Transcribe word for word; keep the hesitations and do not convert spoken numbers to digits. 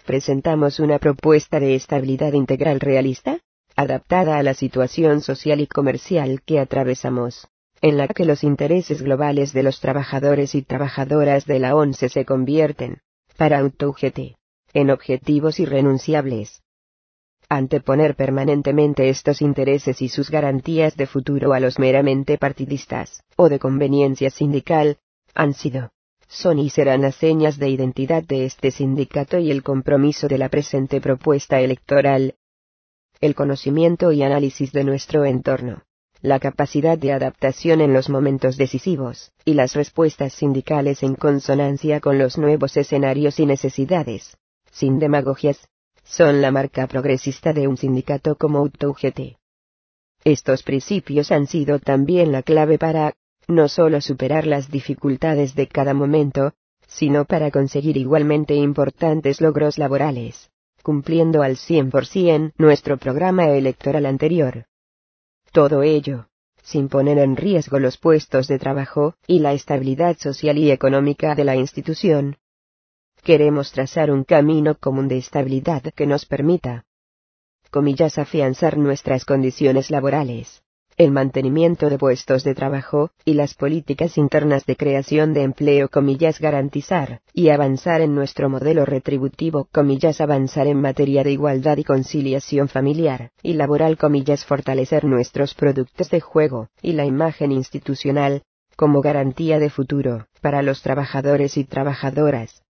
presentamos una propuesta de estabilidad integral realista, adaptada a la situación social y comercial que atravesamos, en la que los intereses globales de los trabajadores y trabajadoras de la ONCE se convierten, para AutoUGT, en objetivos irrenunciables. Anteponer permanentemente estos intereses y sus garantías de futuro a los meramente partidistas, o de conveniencia sindical, han sido, son y serán las señas de identidad de este sindicato y el compromiso de la presente propuesta electoral. El conocimiento y análisis de nuestro entorno, la capacidad de adaptación en los momentos decisivos, y las respuestas sindicales en consonancia con los nuevos escenarios y necesidades, sin demagogias, son la marca progresista de un sindicato como AutoUGT. Estos principios han sido también la clave para, no solo superar las dificultades de cada momento, sino para conseguir igualmente importantes logros laborales, cumpliendo al cien por ciento nuestro programa electoral anterior. Todo ello, sin poner en riesgo los puestos de trabajo y la estabilidad social y económica de la institución. Queremos trazar un camino común de estabilidad que nos permita, comillas, afianzar nuestras condiciones laborales, el mantenimiento de puestos de trabajo, y las políticas internas de creación de empleo, comillas, garantizar y avanzar en nuestro modelo retributivo, comillas, avanzar en materia de igualdad y conciliación familiar y laboral, comillas, fortalecer nuestros productos de juego y la imagen institucional, como garantía de futuro, para los trabajadores y trabajadoras.